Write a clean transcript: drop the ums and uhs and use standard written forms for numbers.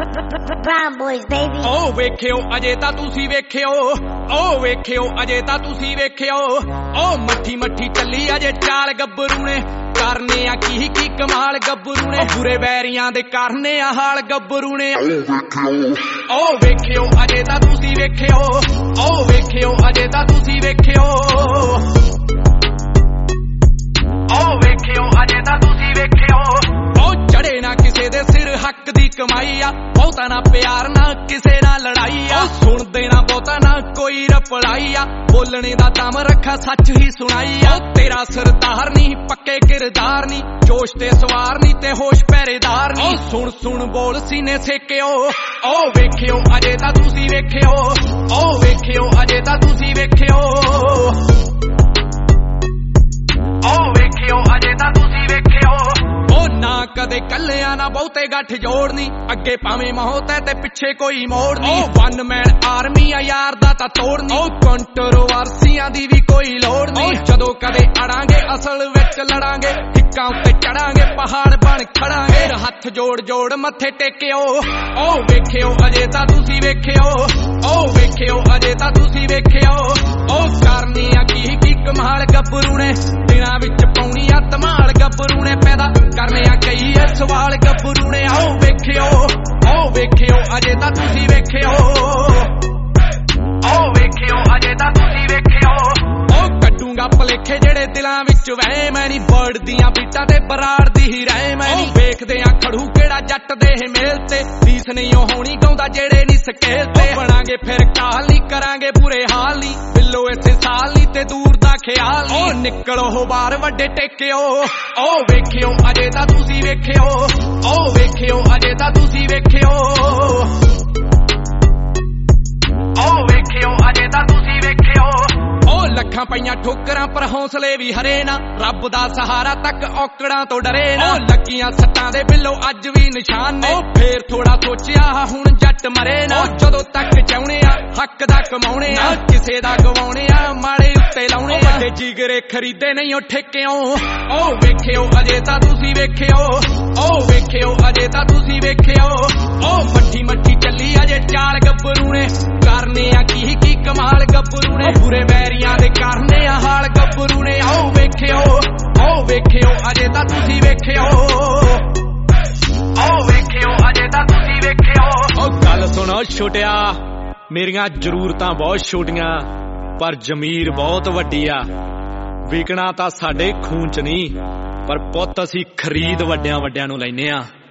Brown boys, baby. Oh, ਵੇਖਿਓ ਅਜੇ ਤਾਂ ਤੁਸੀਂ ਵੇਖਿਓ ਓ ਵੇਖਿਓ ਅਜੇ ਤਾਂ ਤੁਸੀਂ ਵੇਖਿਓ ਓ ਮੱਠੀ ਮੱਠੀ ਚੱਲੀ ਅਜੇ ਚਾਲ ਗੱਭਰੂ ਨੇ ਕਰਨੇ ਆ ਕੀ ਕਮਾਲ ਗੱਭਰੂ ਨੇ ਬੁਰੇ ਵੈਰੀਆਂ ਦੇ ਕਰਨੇ ਆ ਹਾਲ ਗੱਭਰੂ ਨੇ ਓ ਵੇਖਿਓ ਅਜੇ ਤਾਂ ਤੁਸੀਂ ਵੇਖਿਓ ਓ ਵੇਖਿਓ ਅਜੇ ਤਾਂ ਤੁਸੀਂ ਵੇਖਿਓ ਓ ਵੇਖਿਓ ਅਜੇ ਤਾਂ ਤੁਸੀਂ ਵੇਖਿਓ ਓ ਚੜੇ ਨਾ ਕਿਸੇ ਦੇ ਸਿਰ ਹੱਕ ਦੀ ਕਮਾਈ ਆ ਬਹੁਤਾ ਨਾ ਪਿਆਰ ਨਾ ਕਿਸੇ ਨਾਲ ਲੜਾਈ ਆ ਸੁਣਦੇ ਨਾ ਬਹੁਤਾ ਨਾ ਕੋਈ ਰਪੜਾਈ ਆ ਬੋਲਣੇ ਦਾ ਦਮ ਰੱਖਾ ਸੱਚ ਹੀ ਸੁਣਾਈ ਆ ਤੇਰਾ ਸਰਦਾਰ ਨਹੀਂ ਪੱਕੇ ਕਿਰਦਾਰ ਨਹੀਂ ਜੋਸ਼ ਤੇ ਸਵਾਰ ਨਹੀਂ ਤੇ ਹੋਸ਼ ਪਹਿਰੇਦਾਰ ਨਹੀਂ ਸੁਣ ਸੁਣ ਬੋਲ ਸੀਨੇ ਸੇਕਿਓ ਓ ਵੇਖਿਓ ਅਜੇ ਤਾਂ ਤੁਸੀਂ ਵੇਖਿਓ ਓ ਵੇਖਿਓ ਅਜੇ ਤਾਂ ਤੁਸੀਂ ਵੇਖਿਓ ਓ ਵੇਖਿਓ ਅਜੇ ਤਾਂ ਤੁਸੀਂ ਵੇਖਿਓ ਓ ਨਾ ਕਦੇ ਕੱਲਿਆਂ ਨਾ ਬਹੁਤੇ ਗੱਠ ਜੋੜਨੀ ਅੱਗੇ ਭਾਵੇਂ ਮੌਤ ਹੈ ਤੇ ਪਿੱਛੇ ਕੋਈ ਮੋੜ ਨਹੀਂ ਵਨ ਮੈਨ ਆਰਮੀ ਆ ਯਾਰ ਦਾ ਤਾਂ ਤੋੜਨੀ ਓ ਕੰਟਰੋਵਰਸੀਆਂ ਦੀ ਵੀ ਕੋਈ ਲੋੜ ਨਹੀਂ ਜਦੋਂ ਕਦੇ ਅੜਾਂਗੇ ਅਸਲ ਵਿੱਚ ਲੜਾਂਗੇ ਹਿੱਕਾਂ ਉੱਤੇ ਚੜਾਂਗੇ ਪਹਾੜ ਬਣ ਖੜਾਂਗੇ ਹੱਥ ਜੋੜ ਜੋੜ ਮੱਥੇ ਟੇਕਿਓ ਓ ਵੇਖਿਓ ਅਜੇ ਤਾਂ ਤੁਸੀਂ ਵੇਖਿਓ ਓ ਵੇਖਿਓ ਅਜੇ ਤਾਂ ਤੁਸੀਂ ਵੇਖਿਓ ਓ ਕਰਨੀ ਆ ਕੀ ਕਮਾਲ ਗੱਭਰੂ ਨੇ ਦਿਨਾਂ ਵਿੱਚ ਪਾਉਣੀ ਆ ਧਮਾਲ ਗੱਭਰੂ ਨੇ ਪੈਦਾ ਕਰਨੇ ਆ ਕਈ ਐ ਸਵਾਲ ਗੱਭਰੂ ਨੇ ਆਓ ਵੇਖਿਓ ਅਜੇ ਤਾਂ ਤੁਸੀਂ ਵੇਖਿਓ ਓ ਵੇਖਿਓ ਅਜੇ ਤਾਂ ਤੁਸੀਂ ਵੇਖਿਓ ਓ ਕੱਢੂਗਾ ਭਲੇਖੇ ਜਿਹੜੇ ਦਿਲਾਂ ਵਿੱਚ ਵਹਿ ਮੈਂ ਨਹੀਂ ਬਰਡ ਦੀਆਂ ਬੀਟਾਂ ਤੇ ਬਰਾੜ ਦੀ ਹੀ ਰਹਿ ਮੈਂ ਨਹੀਂ ਵੇਖਦੇ ਆ ਖੜੂ ਕਿਹੜਾ ਜੱਟ ਦੇ ਮੇਲ ਤੇ ਰੀਸ ਨਹੀਂ ਉਹ ਹੋਣੀ ਗਾਉਂਦਾ ਜਿਹੜੇ ਨਹੀਂ ਸਕੇਲ ਤੇ ਬਣਾਂਗੇ ਫਿਰ ਕਾਲ ਨਹੀਂ ਕਰਾਂਗੇ ਬੁਰੇ ਹਾਲ ਨਹੀਂ ਬਿੱਲੋ ਇੱਥੇ ਸਾਲ ਨਹੀਂ ਤੇ ਦੂਰ ਦਾ ਖਿਆਲ ਓ ਨਿਕਲੋ ਹੋ ਬਾਹਰ ਵੱਡੇ ਟੇਕਿਓ ਓ ਵੇਖਿਓ ਅਜੇ ਤਾਂ ਤੁਸੀਂ ਵੇਖਿਓ ਓ ਵੇਖਿਓ ਅਜੇ ਤਾਂ ਤੁਸੀਂ ਵੇਖਿਓ ਓ ਵੇਖਿਓ ਅਜੇ ਤਾਂ ਤੁਸੀਂ ਵੇਖਿਓ ਓ ਲੱਖਾਂ ਪਈਆਂ ਠੋਕਰਾਂ ਪਰ ਹੌਸਲੇ ਵੀ ਹਰੇ ਨਾ ਰੱਬ ਦਾ ਸਹਾਰਾ ਤੱਕ ਔਕੜਾਂ ਤੋਂ ਡਰੇ ਨਾ ਓ ਲੱਗੀਆਂ ਸੱਟਾਂ ਦੇ ਬਿੱਲੋ ਅੱਜ ਵੀ ਨਿਸ਼ਾਨ ਨੇ ਓ ਫੇਰ ਥੋੜਾ ਸੋਚਿਆ ਹੁਣ ਜੱਟ ਮਰੇ ਨਾ ਜਦੋਂ ਤੱਕ ਚਾਹੁੰਦੇ ਆ ਹੱਕ ਦਾ ਕਮਾਉਣੇ ਆ ਕਿਸੇ ਦਾ ਗਵਾਉਣੇ ਆ ਮਾੜੇ ਉੱਤੇ ਲਾਉਣੇ ਆ ਵੱਡੇ ਜਿਗਰੇ ਖਰੀਦੇ ਨਹੀਂ ਉਹ ਠੇਕਿਓ ਓ ਵੇਖਿਓ ਅਜੇ ਤਾਂ ਤੁਸੀਂ ਵੇਖਿਓ ਓ ਵੇਖਿਓ ਅਜੇ ਤਾਂ ਤੁਸੀਂ ਵੇਖਿਓ ਓ ਮੱਠੀ ਮੱਠੀ ਚੱਲੀ ਅਜੇ ਚਾਲ ਗੱਭਰੂ ਨੇ ਕਰਨੇ ਆ ਕੀ ਕਮਾਲ ਗੱਭਰੂ ਨੇ ਬੁਰੇ ਵੈਰੀਆਂ ਦੇ ਕਰਨੇ ਆ ਹਾਲ ਗੱਭਰੂ ਨੇ ਓ ਵੇਖਿਓ ਅਜੇ ਤਾਂ ਤੁਸੀਂ ਵੇਖਿਓ ਓ ਵੇਖਿਓ ਅਜੇ ਤਾਂ ਤੁਸੀਂ ਵੇਖਿਓ ਓ ਗੱਲ ਸੁਣੋ ਛੋਟਿਆ ਮੇਰੀਆਂ ਜ਼ਰੂਰਤਾਂ ਬਹੁਤ ਛੋਟੀਆਂ ਪਰ ਜ਼ਮੀਰ ਬਹੁਤ ਵੱਡੀ ਆ ਵਿਕਣਾ ਤਾਂ ਸਾਡੇ ਖੂਨ ਚ ਨਹੀਂ ਪਰ ਪੁੱਤ ਅਸੀਂ ਖਰੀਦ ਵੱਡਿਆਂ ਨੂੰ ਲੈਨੇ ਆ